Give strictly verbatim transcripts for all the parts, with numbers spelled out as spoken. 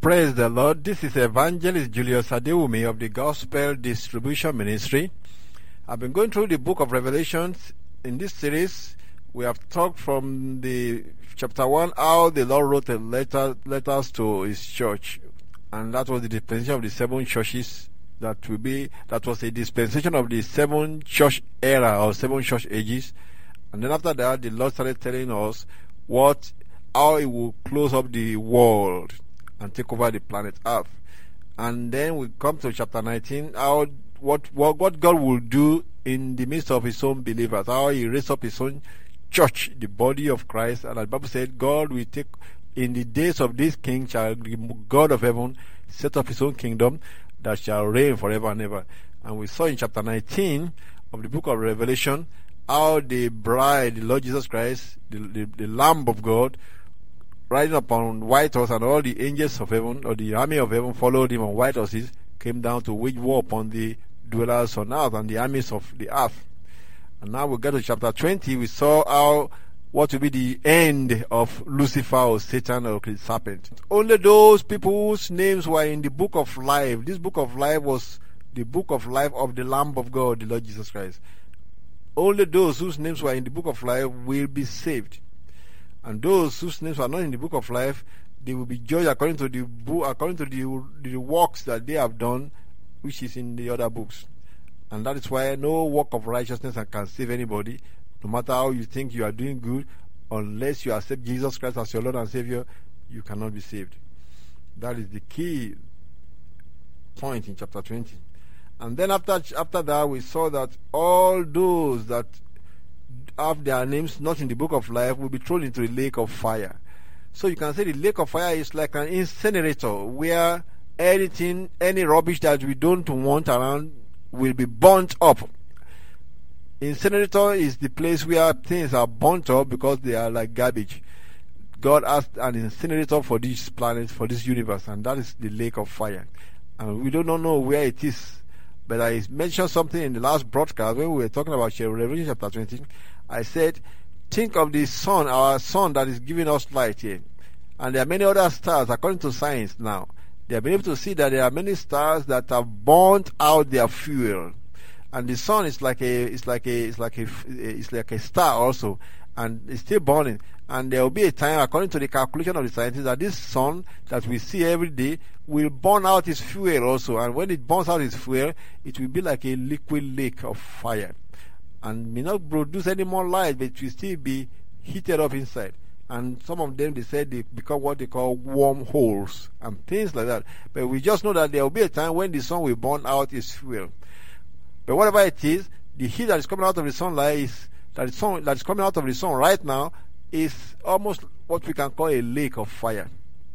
Praise the Lord. This is Evangelist Julius Adewumi of the Gospel Distribution Ministry. I've been going through the book of Revelations. In this series, we have talked from the chapter one, how the Lord wrote a letter, letters to his church. And that was the dispensation of the seven churches. That will be, that was a dispensation of the seven church era or seven church ages. And then after that, the Lord started telling us what, how he will close up the world and take over the planet Earth. And then we come to chapter nineteen, how what, what what God will do in the midst of his own believers, how he raised up his own church, the body of Christ. And the Bible said, God will take, in the days of this king shall the God of heaven set up his own kingdom that shall reign forever and ever. And we saw in chapter nineteen of the book of Revelation how the bride, the Lord Jesus Christ, the, the, the Lamb of God, riding upon white horse, and all the angels of heaven, or the army of heaven, followed him on white horses, came down to wage war upon the dwellers on earth and the armies of the earth. And now we get to chapter twenty. We saw how what will be the end of Lucifer or Satan or the serpent. Only those people whose names were in the book of life. This book of life was the book of life of the Lamb of God, the Lord Jesus Christ. Only those whose names were in the book of life will be saved. And those whose names are not in the book of life, they will be judged according to the book, according to the, the works that they have done, which is in the other books. And that is why no work of righteousness can save anybody, no matter how you think you are doing good. Unless you accept Jesus Christ as your Lord and Savior, you cannot be saved. That is the key point in chapter twenty. And then after after that, we saw that all those that have their names not in the book of life will be thrown into the lake of fire. So you can say the lake of fire is like an incinerator where anything, any rubbish that we don't want around will be burnt up. Incinerator is the place where things are burnt up because they are like garbage. God has an incinerator for this planet, for this universe, and that is the lake of fire. And we do not know where it is. But I mentioned something in the last broadcast when we were talking about Revelation chapter twenty. I said, think of the sun, our sun that is giving us light here. And there are many other stars, according to science now. They have been able to see that there are many stars that have burnt out their fuel. And the sun is like a, it's like a, it's like a, it's like a star also. And it's still burning. And there will be a time, according to the calculation of the scientists, that this sun that we see every day will burn out its fuel also. And when it burns out its fuel, it will be like a liquid lake of fire. And may not produce any more light, but it will still be heated up inside. And some of them, they said they become what they call wormholes and things like that. But we just know that there will be a time when the sun will burn out its fuel. But whatever it is, the heat that is coming out of the sunlight is that is, sun, that is coming out of the sun right now is almost what we can call a lake of fire.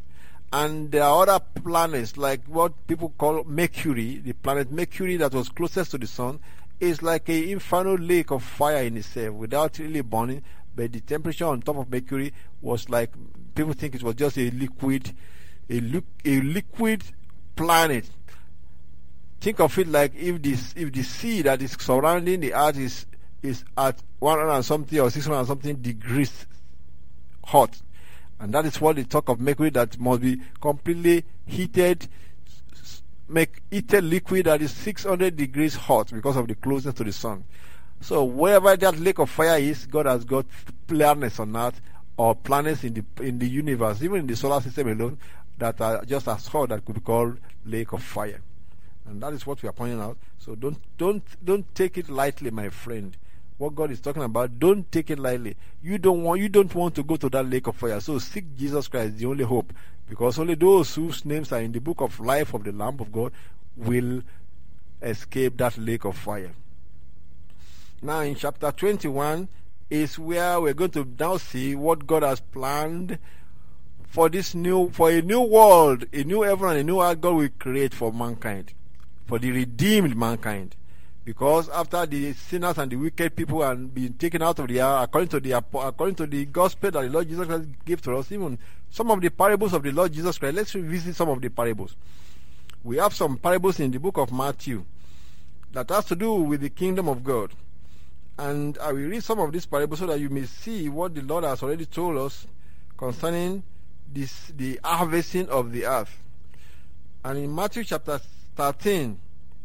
And there are other planets, like what people call Mercury. The planet Mercury that was closest to the sun is like an infernal lake of fire in itself, without really burning. But the temperature on top of Mercury was like, people think it was just a liquid, a, li- a liquid planet. Think of it like if this, if the sea that is surrounding the earth is is at one hundred and something or six hundred and something degrees hot, and that is what they talk of Mercury, that must be completely heated, make heated liquid that is six hundred degrees hot because of the closeness to the sun. So wherever that lake of fire is, God has got planets on earth, or planets in the in the universe, even in the solar system alone, that are just as hot that could be called lake of fire. And that is what we are pointing out. So don't don't don't take it lightly, my friend. What God is talking about, don't take it lightly. You don't want you don't want to go to that lake of fire. So seek Jesus Christ, the only hope, because only those whose names are in the book of life of the Lamb of God will escape that lake of fire. Now in chapter twenty-one is where we're going to now see what God has planned for this new for a new world, a new heaven and a new earth God will create for mankind, for the redeemed mankind. Because after the sinners and the wicked people are being taken out of the earth, according to the according to the gospel that the Lord Jesus Christ gave to us, even some of the parables of the Lord Jesus Christ. Let's revisit some of the parables. We have some parables in the book of Matthew that has to do with the kingdom of God. And I will read some of these parables so that you may see what the Lord has already told us concerning this, the harvesting of the earth. And in Matthew chapter thirteen,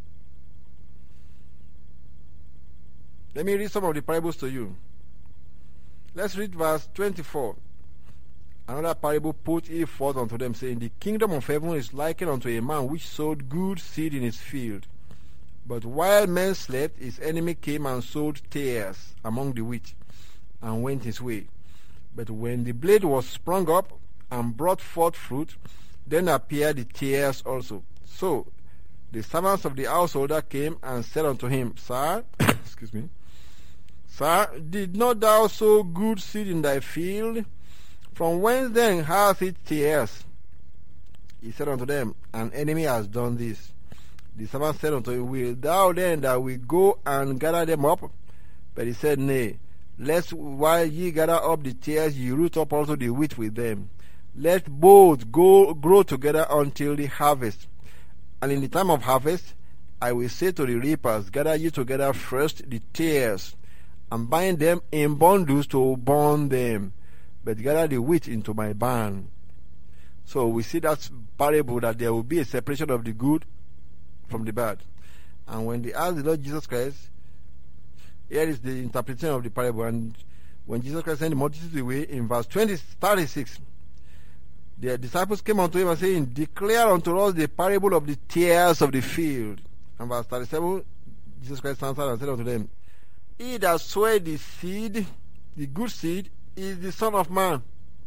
let me read some of the parables to you. Let's read verse twenty-four. Another parable put he forth unto them, saying, The kingdom of heaven is likened unto a man which sowed good seed in his field. But while men slept, his enemy came and sowed tares among the wheat, and went his way. But when the blade was sprung up and brought forth fruit, then appeared the tares also. So the servants of the householder came and said unto him, Sir, excuse me, Sir, did not thou sow good seed in thy field? From whence then hath it tares? He said unto them, An enemy has done this. The servant said unto him, Will thou then that we go and gather them up? But he said, Nay, lest while ye gather up the tares, ye root up also the wheat with them. Let both go grow together until the harvest. And in the time of harvest, I will say to the reapers, Gather ye together first the tares, and bind them in bundles to burn them, but gather the wheat into my barn. So we see that parable that there will be a separation of the good from the bad. And when they asked the Lord Jesus Christ, here is the interpretation of the parable. And when Jesus Christ sent the multitude away, in verse twenty, thirty-six, the disciples came unto him and saying, Declare unto us the parable of the tares of the field. And verse thirty-seven, Jesus Christ answered and said unto them, He that sowed the seed, the good seed, is the Son of Man.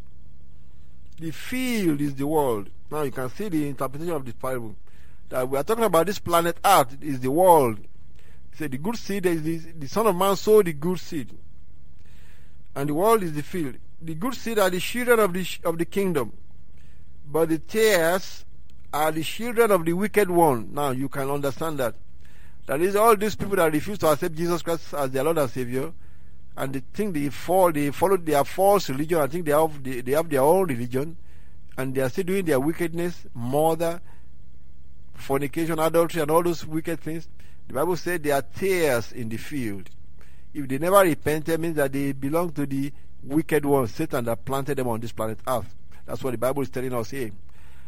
The field is the world. Now you can see the interpretation of this parable. That we are talking about this planet Earth is the world. He said the good seed is the, the Son of Man sowed the good seed. And the world is the field. The good seed are the children of the, of the kingdom. But the tares are the children of the wicked one. Now you can understand that. That is all these people that refuse to accept Jesus Christ as their Lord and Savior, and they think they fall, they follow their false religion. I think they have they, they have their own religion, and they are still doing their wickedness, murder, fornication, adultery, and all those wicked things. The Bible said they are tares in the field. If they never repent, it means that they belong to the wicked one, Satan, that planted them on this planet Earth. That's what the Bible is telling us here.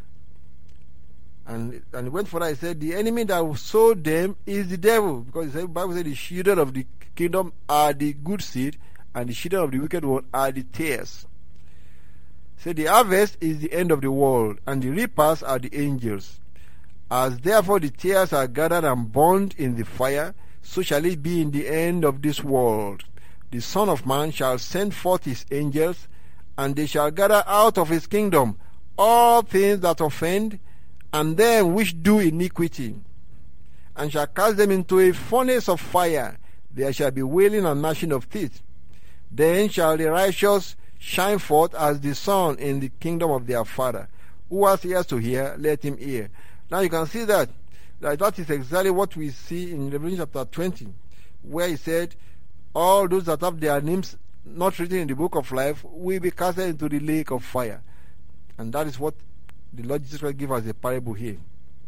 And and it went further. He said, the enemy that sowed them is the devil, because the Bible said the children of the kingdom are the good seed, and the children of the wicked one are the tares. So the harvest is the end of the world, and the reapers are the angels. As therefore the tares are gathered and burned in the fire, so shall it be in the end of this world. The Son of Man shall send forth his angels, and they shall gather out of his kingdom all things that offend, and them which do iniquity, and shall cast them into a furnace of fire. There shall be wailing and gnashing of teeth. Then shall the righteous shine forth as the sun in the kingdom of their Father. Who has ears to hear, let him hear. Now you can see that, that that is exactly what we see in Revelation chapter twenty, where he said, all those that have their names not written in the book of life will be cast into the lake of fire. And that is what the Lord Jesus Christ gave us a parable here.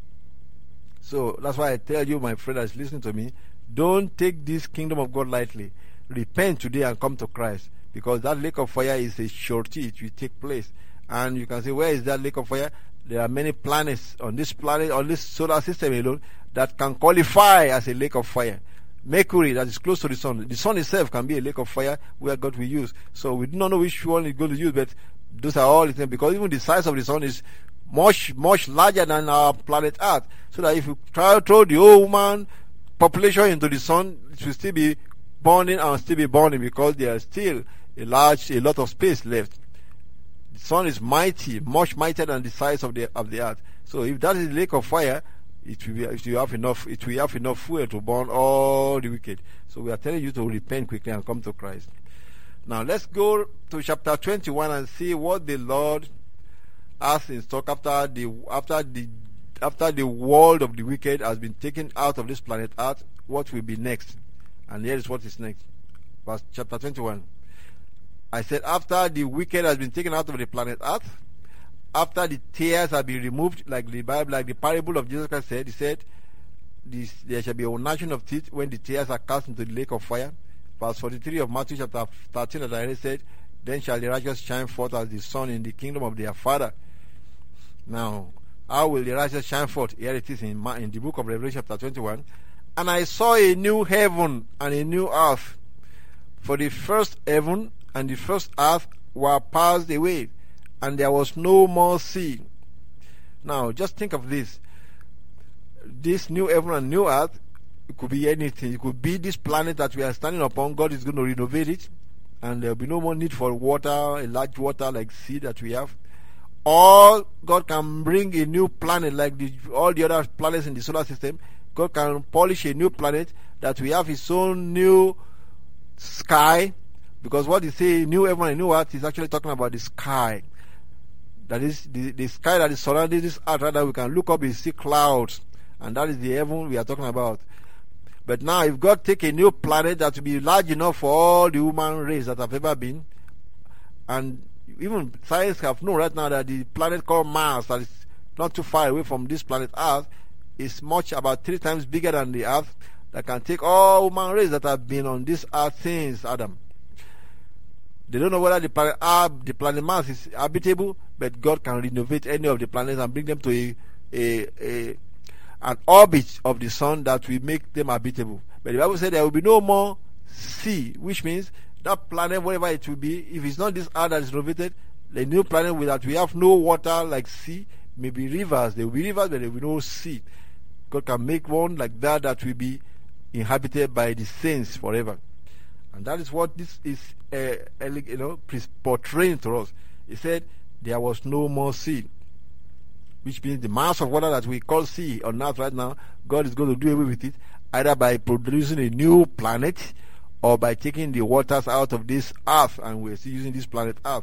So that's why I tell you, my friend that is listening to me, don't take this kingdom of God lightly. Repent today and come to Christ, because that lake of fire is a surety. It will take place. And you can say, where is that lake of fire? There are many planets on this planet, on this solar system alone, that can qualify as a lake of fire. Mercury, that is close to the sun. The sun itself can be a lake of fire where God will use. So we do not know which one is going to use, but those are all the same, because even the size of the sun is much, much larger than our planet Earth. So that if you try to throw the whole human population into the sun, it will still be burning and still be burning, because there is still a large, a lot of space left. The sun is mighty, much mightier than the size of the of the earth. So if that is the lake of fire, it will be, it will have enough, it will have enough fuel to burn all the wicked. So we are telling you to repent quickly and come to Christ. Now let's go to chapter twenty-one and see what the Lord has in stock after the after the after the world of the wicked has been taken out of this planet Earth. What will be next? And here is what is next. Verse chapter twenty-one. I said, after the wicked has been taken out of the planet Earth, after the tares have been removed, like the Bible, like the parable of Jesus Christ said, he said, this, there shall be a gnashing of teeth when the tares are cast into the lake of fire. Verse forty-three of Matthew chapter thirteen, as I already said, then shall the righteous shine forth as the sun in the kingdom of their Father. Now, how will the righteous shine forth? Here it is in, in the book of Revelation chapter twenty-one. And I saw a new heaven and a new earth. For the first heaven and the first earth were passed away, and there was no more sea. Now, just think of this. This new heaven and new earth, it could be anything. It could be this planet that we are standing upon. God is going to renovate it, and there will be no more need for water, a large water like sea that we have. Or God can bring a new planet like the, all the other planets in the solar system. God can polish a new planet that we have His own new sky. Because what He say, new heaven and new earth, is actually talking about the sky. That is the, the sky that is surrounding this earth. Rather, we can look up and see clouds, and that is the heaven we are talking about. But now, if God take a new planet that will be large enough for all the human race that have ever been, and even science have known right now that the planet called Mars, that is not too far away from this planet Earth, is much about three times bigger than the Earth, that can take all human race that have been on this Earth since Adam. They don't know whether the planet Earth, the planet Mars is habitable, but God can renovate any of the planets and bring them to a, a, a an orbit of the sun that will make them habitable. But the Bible said there will be no more sea, which means that planet, whatever it will be, if it's not this earth that is renovated, the new planet will that we have no water like sea, maybe rivers. There will be rivers, but there will be no sea. God can make one like that that will be inhabited by the saints forever. And that is what this is, uh, you know, portraying to us. He said there was no more sea, which means the mass of water that we call sea on earth right now, God is going to do away with it, either by producing a new planet or by taking the waters out of this earth, and we're still using this planet Earth.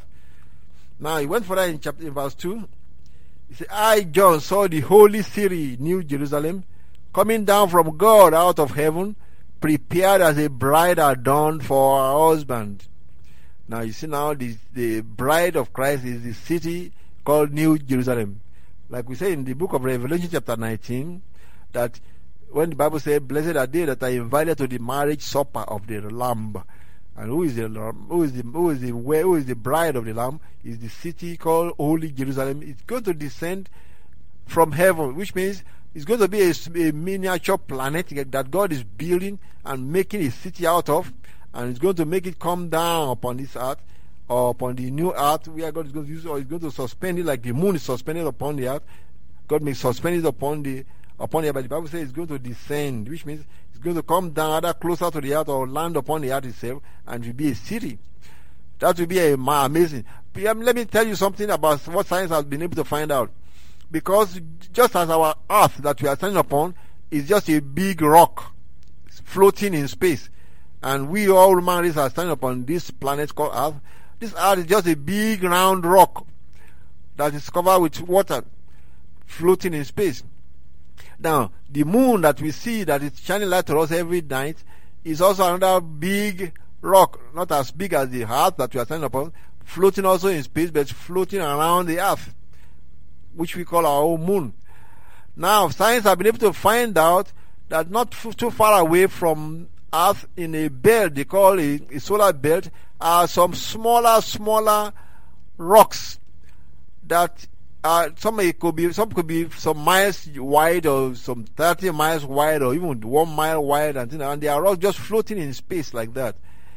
Now, he went further in chapter in verse two. He said, I, John, saw the holy city, New Jerusalem, coming down from God out of heaven, prepared as a bride adorned for her husband. Now, you see now, the, the bride of Christ is the city called New Jerusalem. Like we say in the book of Revelation chapter nineteen, that when the Bible says, blessed are they that are invited to the marriage supper of the Lamb. And who is the who is the who is the where who is the bride of the Lamb? Is the city called Holy Jerusalem. It's going to descend from heaven, which means it's going to be a, a miniature planet that God is building and making a city out of, and it's going to make it come down upon this earth, or upon the new earth, where God is going to use, or is going to suspend it like the moon is suspended upon the earth. God may suspend it upon the upon the earth, but the Bible says it's going to descend, which means it's going to come down either closer to the earth or land upon the earth itself, and it will be a city. That will be a, amazing. Let me tell you something about what science has been able to find out. Because just as our earth that we are standing upon is just a big rock floating in space, and we all human race are standing upon this planet called Earth, this earth is just a big round rock that is covered with water floating in space. Now, the moon that we see that is shining light to us every night is also another big rock, not as big as the earth that we are standing upon, floating also in space, but floating around the earth, which we call our own moon. Now, science have been able to find out that not f- too far away from Earth, in a belt they call a, a solar belt, are some smaller, smaller rocks that uh, some it could be some could be some miles wide, or some thirty miles wide, or even one mile wide, and, and they are all just floating in space like that.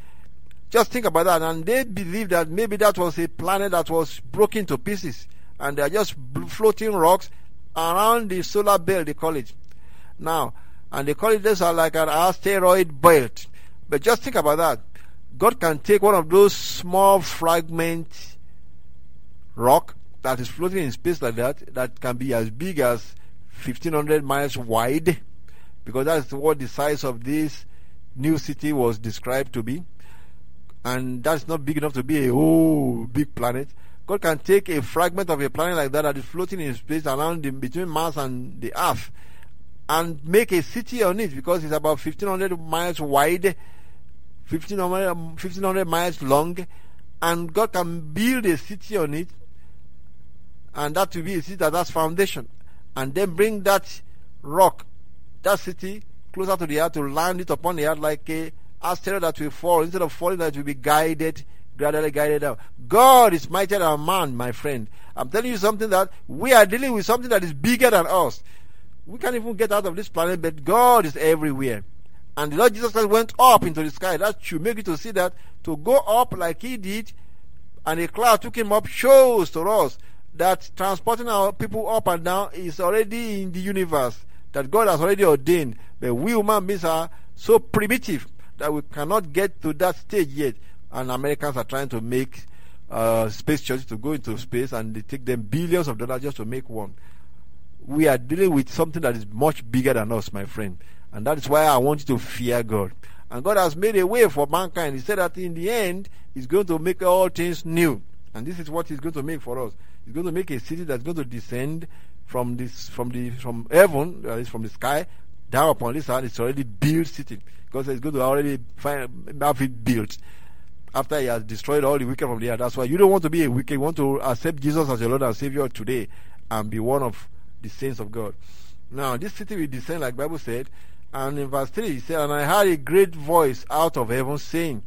Just think about that, and they believe that maybe that was a planet that was broken to pieces, and they are just floating rocks around the solar belt, they call it. Now, and they call it this are like an asteroid belt. But just think about that. God can take one of those small fragment rock that is floating in space like that, that can be as big as fifteen hundred miles wide, because that's what the size of this new city was described to be. And that's not big enough to be a whole big planet. God can take a fragment of a planet like that that is floating in space around the, between Mars and the Earth, and make a city on it, because it's about fifteen hundred miles wide, fifteen hundred miles long, and God can build a city on it, and that will be a city that has foundation, and then bring that rock, that city, closer to the earth, to land it upon the earth like a asteroid that will fall. Instead of falling, that will be guided gradually guided down. God is mightier than man, my friend. I'm telling you something that we are dealing with something that is bigger than us. We can't even get out of this planet, but God is everywhere. And the Lord Jesus Christ went up into the sky. That should make you to see that to go up like he did, and a cloud took him up, shows to us that transporting our people up and down is already in the universe, that God has already ordained. But we human beings are so primitive that we cannot get to that stage yet. And Americans are trying to make uh, space churches to go into space, and they take them billions of dollars just to make one. We are dealing with something that is much bigger than us, my friend. And that is why I want you to fear God. And God has made a way for mankind. He said that in the end, He's going to make all things new. And this is what He's going to make for us. He's going to make a city that's going to descend from this, from the, from heaven, that is from the sky, down upon this earth. It's already built city, because He's going to already find, have it built after He has destroyed all the wicked from the earth. That's why you don't want to be a wicked. You want to accept Jesus as your Lord and Savior today and be one of the saints of God. Now, this city will descend, like the Bible said. And in verse three, he said, "And I heard a great voice out of heaven saying,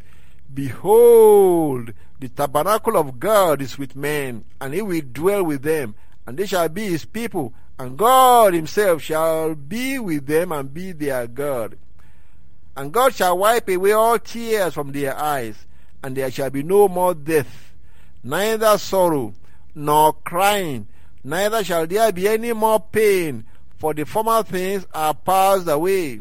Behold, the tabernacle of God is with men, and He will dwell with them, and they shall be His people, and God Himself shall be with them and be their God. And God shall wipe away all tears from their eyes, and there shall be no more death, neither sorrow, nor crying, neither shall there be any more pain, for the former things are passed away.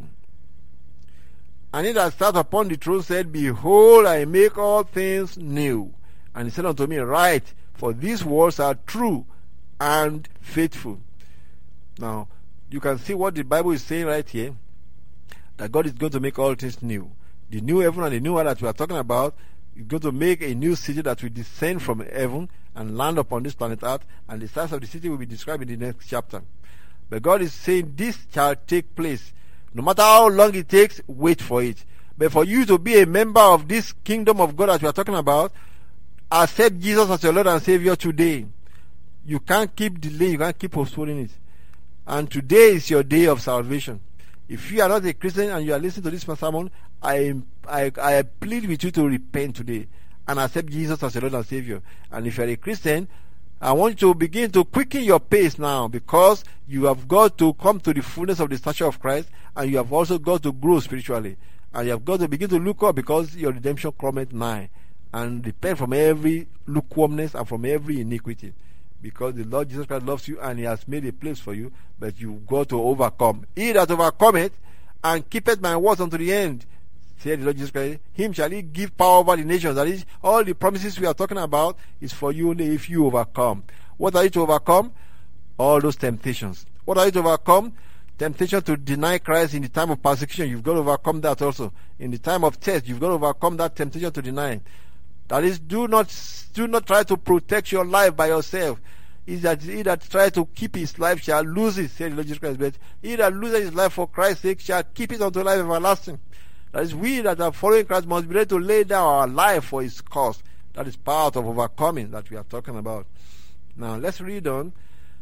And he that sat upon the throne said, Behold, I make all things new. And he said unto me, Write, for these words are true and faithful." Now, you can see what the Bible is saying right here, that God is going to make all things new. The new heaven and the new earth that we are talking about is going to make a new city that will descend from heaven and land upon this planet Earth, and the size of the city will be described in the next chapter. But God is saying this shall take place. No matter how long it takes, wait for it. But for you to be a member of this kingdom of God that we are talking about, accept Jesus as your Lord and Savior today. You can't keep delaying, you can't keep postponing it. And today is your day of salvation. If you are not a Christian and you are listening to this sermon, I, I, I plead with you to repent today and accept Jesus as your Lord and Savior. And if you are a Christian, I want you to begin to quicken your pace now, because you have got to come to the fullness of the stature of Christ, and you have also got to grow spiritually. And you have got to begin to look up, because your redemption cometh nigh. And repent from every lukewarmness and from every iniquity. Because the Lord Jesus Christ loves you and He has made a place for you, but you've got to overcome. He that overcometh and keepeth my words unto the end, said the Lord Jesus Christ, Him shall He give power over the nations. That is, all the promises we are talking about is for you only if you overcome. What are you to overcome? All those temptations. What are you to overcome? Temptation to deny Christ in the time of persecution. You've got to overcome that also. In the time of test, you've got to overcome that temptation to deny. That is, do not do not try to protect your life by yourself. He that, he that tries to keep his life shall lose it, said the Lord Jesus Christ. But he that loses his life for Christ's sake shall keep it unto life everlasting. That is, we that are following Christ must be ready to lay down our life for His cause. That is part of overcoming that we are talking about. Now, let's read on.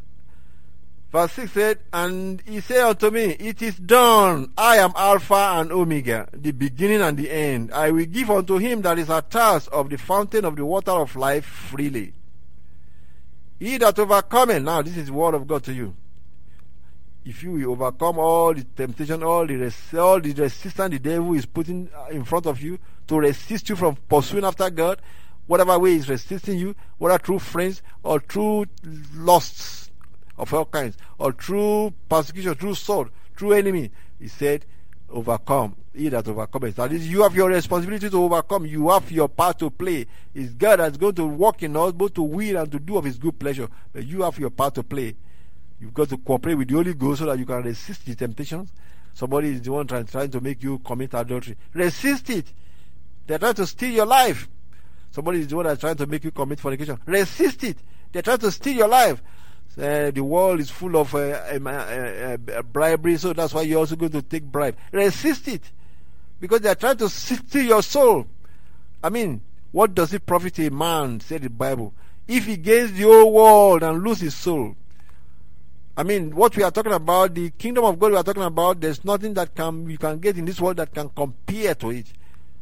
Verse six said, "And He said unto me, It is done. I am Alpha and Omega, the beginning and the end. I will give unto him that is athirst of the fountain of the water of life freely. He that overcometh," now this is the word of God to you. If you will overcome all the temptation, all the res- all the resistance the devil is putting in front of you to resist you from pursuing after God, whatever way is resisting you, whether through friends or through lusts of all kinds, or through persecution, through sword, through enemy, He said, overcome. He that overcometh. That is, you have your responsibility to overcome. You have your part to play. It's God that's going to work in us both to will and to do of His good pleasure. But you have your part to play. You've got to cooperate with the Holy Ghost so that you can resist the temptations. Somebody is the one trying, trying to make you commit adultery. Resist it. They're trying to steal your life. Somebody is the one that's trying to make you commit fornication. Resist it. They're trying to steal your life. Uh, the world is full of uh, um, uh, uh, uh, bribery, so that's why you're also going to take bribe. Resist it. Because they're trying to steal your soul. I mean, what does it profit a man, said the Bible, if he gains the whole world and lose his soul? I mean, what we are talking about, the kingdom of God we are talking about, there's nothing that can you can get in this world that can compare to it.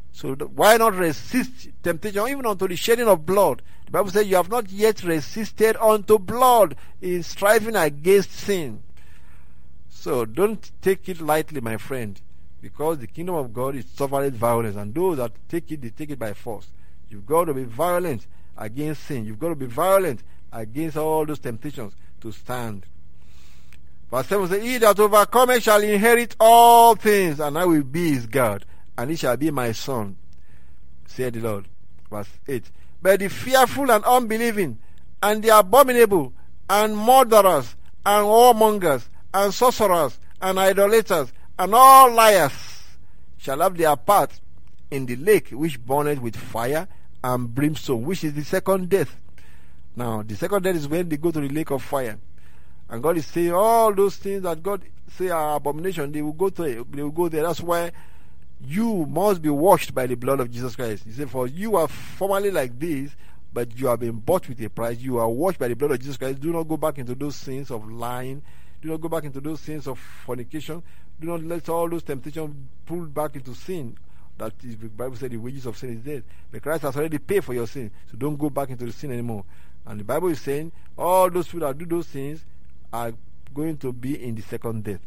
So th- why not resist temptation, even unto the shedding of blood? The Bible says you have not yet resisted unto blood in striving against sin. So don't take it lightly, my friend, because the kingdom of God is suffereth violence, and those that take it, they take it by force. You've got to be violent against sin. You've got to be violent against all those temptations to stand. Verse seven says, He that overcometh shall inherit all things, and I will be his God, and he shall be my son, said the Lord. Verse eight. But the fearful and unbelieving, and the abominable, and murderers, and whoremongers, and sorcerers, and idolaters, and all liars shall have their part in the lake which burneth with fire and brimstone, which is the second death. Now, the second death is when they go to the lake of fire. And God is saying all those things that God say are abomination, they will go to it, they will go there. That's why you must be washed by the blood of Jesus Christ. He said, for you are formerly like this, but you have been bought with a price. You are washed by the blood of Jesus Christ. Do not go back into those sins of lying. Do not go back into those sins of fornication. Do not let all those temptations pull back into sin. That is, the Bible said the wages of sin is death. But Christ has already paid for your sin. So don't go back into the sin anymore. And the Bible is saying all those people that do those things are going to be in the second death.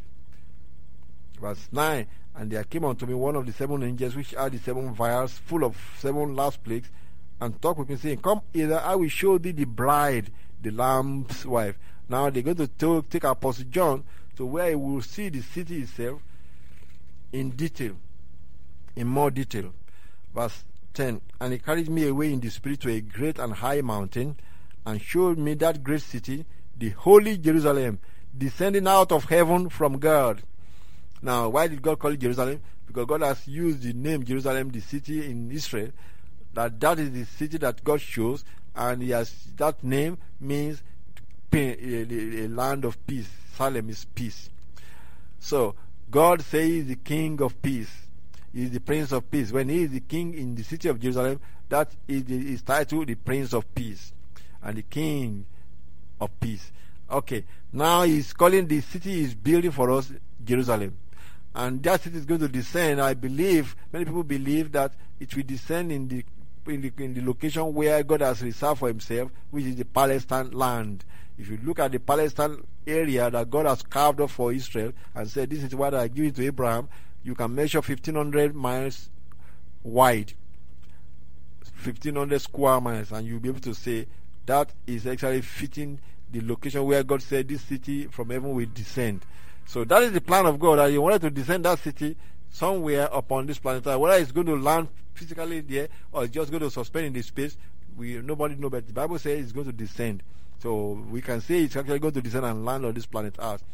Verse nine. And there came unto me one of the seven angels which are the seven vials full of seven last plagues, and talked with me, saying, Come hither, I will show thee the bride, the Lamb's wife. Now they're going to take, take Apostle John to where he will see the city itself in detail, in more detail. Verse ten. And he carried me away in the spirit to a great and high mountain, and showed me that great city, the holy Jerusalem, descending out of heaven from God. Now, why did God call it Jerusalem? Because God has used the name Jerusalem, the city in Israel, that that is the city that God chose, and he has, that name means a, a, a land of peace. Salem is peace. So, God says he is the King of peace. He is the Prince of peace. When he is the King in the city of Jerusalem, that is the, his title, the Prince of peace, and the King of peace. Okay, now he's calling the city he's building for us Jerusalem. And that city is going to descend. I believe, many people believe that it will descend in the, in the in the location where God has reserved for himself, which is the Palestine land. If you look at the Palestine area that God has carved up for Israel and said, this is what I give it to Abraham, you can measure fifteen hundred miles wide, fifteen hundred square miles, and you'll be able to say that is actually fitting the location where God said this city from heaven will descend. So that is the plan of God, that He wanted to descend that city somewhere upon this planet. Whether it's going to land physically there or it's just going to suspend in the space, we nobody knows. But the Bible says it's going to descend. So we can say it's actually going to descend and land on this planet Earth.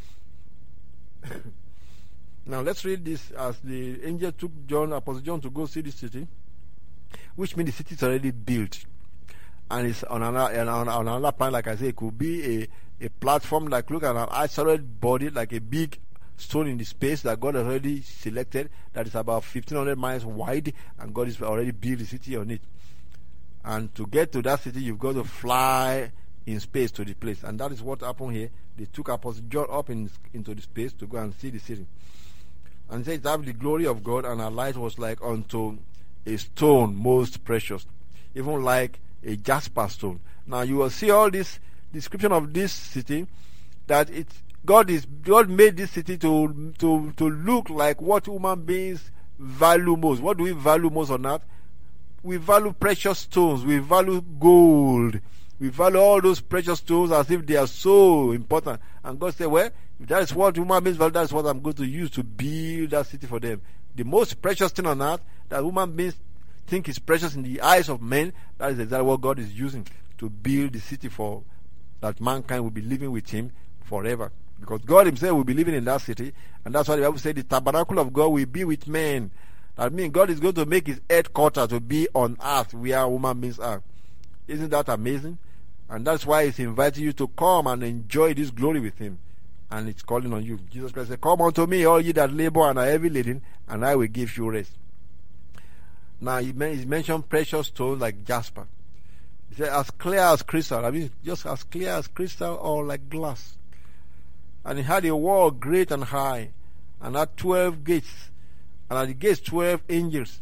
Now let's read this. As the angel took John, Apostle John, to go see this city, which means the city is already built, and it's on another, on, on another planet. Like I say, it could be a a platform, like look at an isolated body, like a big stone in the space that God has already selected, that is about fifteen hundred miles wide, and God has already built the city on it. And to get to that city, you've got to fly in space to the place, and that is what happened here. They took Apostle John up in, into the space to go and see the city, and said, "It have the glory of God, and her light was like unto a stone most precious, even like a jasper stone." Now you will see all this description of this city, that it God is God made this city to to to look like what human beings value most. What do we value most on earth? We value precious stones, we value gold, we value all those precious stones as if they are so important. And God said, well, if that is what human beings value, that is what I'm going to use to build that city for them. The most precious thing on earth that human beings think is precious in the eyes of men, that is exactly what God is using to build the city for, that mankind will be living with Him forever. Because God Himself will be living in that city, and that's why the Bible said the tabernacle of God will be with men. That means God is going to make His headquarters to be on earth where human beings are. Isn't that amazing? And that's why He's inviting you to come and enjoy this glory with Him. And it's calling on you. Jesus Christ said, "Come unto me, all ye that labor and are heavy laden, and I will give you rest." Now He mentioned precious stones like jasper. He said, as clear as crystal. I mean, just as clear as crystal or like glass. And he had a wall great and high, and had twelve gates, and at the gates twelve angels,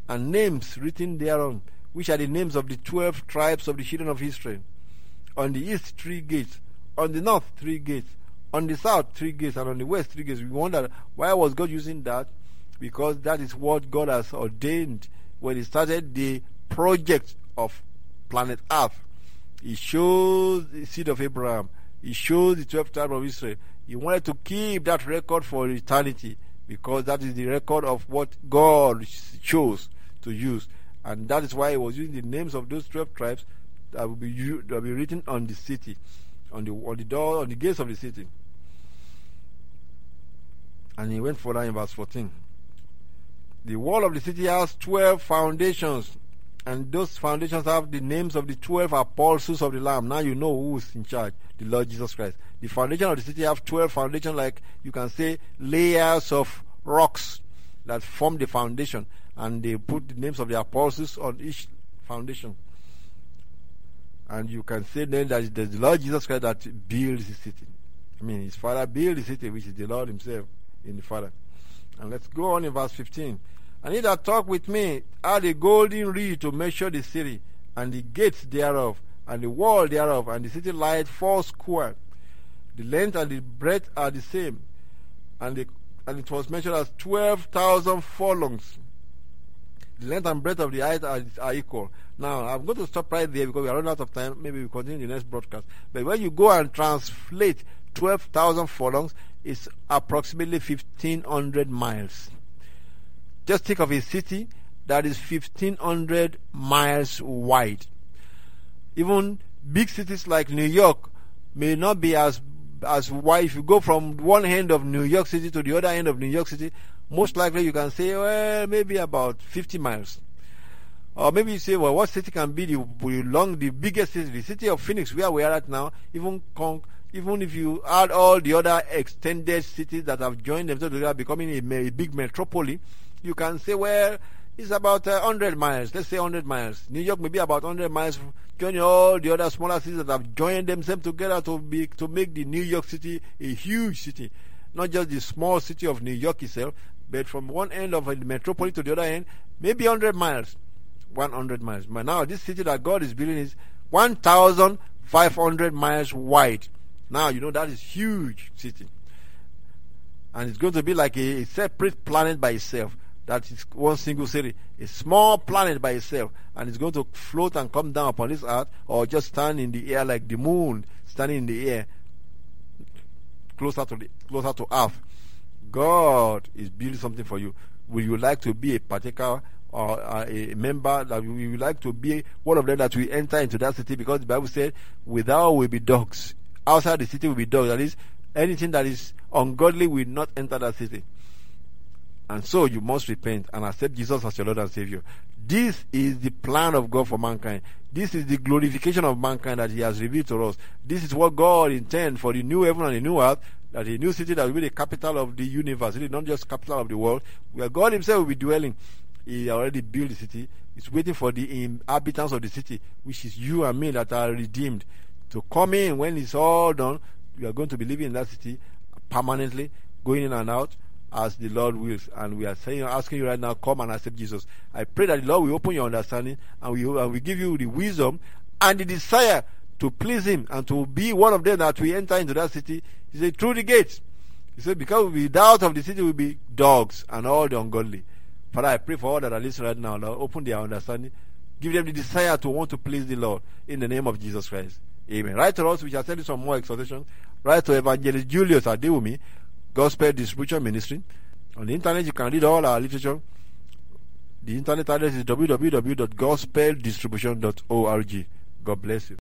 and names written thereon, which are the names of the twelve tribes of the children of Israel. On the east, three gates. On the north, three gates. On the south, three gates. And on the west, three gates. We wonder, why was God using that? Because that is what God has ordained when He started the project of planet Earth. He shows the seed of Abraham. He shows the twelve tribes of Israel. He wanted to keep that record for eternity, because that is the record of what God chose to use. And that is why He was using the names of those twelve tribes that will be, that will be written on the city, on the, on the door, on the gates of the city. And He went further in verse fourteen. The wall of the city has twelve foundations, and those foundations have the names of the twelve apostles of the Lamb. Now you know who is in charge, the Lord Jesus Christ. The foundation of the city have twelve foundations, like you can say layers of rocks that form the foundation, and they put the names of the apostles on each foundation. And you can say then that it's the Lord Jesus Christ that builds the city. I mean, His Father built the city, which is the Lord Himself in the Father. And let's go on in verse fifteen. And he that talked with me had a golden reed to measure the city, and the gates thereof, and the wall thereof, and the city lieth four square. The length and the breadth are the same, and the and it was measured as twelve thousand furlongs. The length and breadth of the height are, are equal. Now, I'm going to stop right there because we are running out of time. Maybe we'll continue in the next broadcast. But when you go and translate twelve thousand furlongs, it's approximately fifteen hundred miles. Just think of a city that is fifteen hundred miles wide. Even big cities like New York may not be as as wide. If you go from one end of New York City to the other end of New York City, most likely you can say, well, maybe about fifty miles. Or maybe you say, well, what city can be the long, the biggest city? The city of Phoenix, where we are at now, even con- even if you add all the other extended cities that have joined themselves together, becoming a, a big metropole, you can say, well, it's about uh, one hundred miles. Let's say one hundred miles. New York may be about one hundred miles, joining all the other smaller cities that have joined themselves together to be to make the New York City a huge city. Not just the small city of New York itself, but from one end of the metropolis to the other end, maybe one hundred miles. one hundred miles. But now this city that God is building is one thousand five hundred miles wide. Now you know that is huge city. And it's going to be like a, a separate planet by itself. That is one single city, a small planet by itself, and it's going to float and come down upon this earth, or just stand in the air like the moon standing in the air, closer to the closer to earth. God is building something for you. Will you like to be a partaker or a member? That you would like to be one of them that will enter into that city? Because the Bible said, "Without will be dogs. Outside the city will be dogs." That is, anything that is ungodly will not enter that city. And so you must repent and accept Jesus as your Lord and Savior. This is the plan of God for mankind. This is the glorification of mankind that He has revealed to us. This is what God intends for the new heaven and the new earth, that a new city that will be the capital of the universe, really not just capital of the world, where God Himself will be dwelling. He already built the city. He's waiting for the inhabitants of the city, which is you and me that are redeemed, to come in. When it's all done, we are going to be living in that city permanently, going in and out as the Lord wills. And we are saying, asking you right now, come and accept Jesus. I pray that the Lord will open your understanding, and we will, and we give you the wisdom and the desire to please Him and to be one of them that we enter into that city. He said, through the gates. He said, because without of the city will be dogs and all the ungodly. Father, I pray for all that are listening right now, Lord, open their understanding. Give them the desire to want to please the Lord in the name of Jesus Christ. Amen. Write to us, we shall send you some more exhortation. Write to Evangelist Julius Adewumi, Gospel Distribution Ministry. On the internet, you can read all our literature. The internet address is w w w dot gospel distribution dot org. God bless you.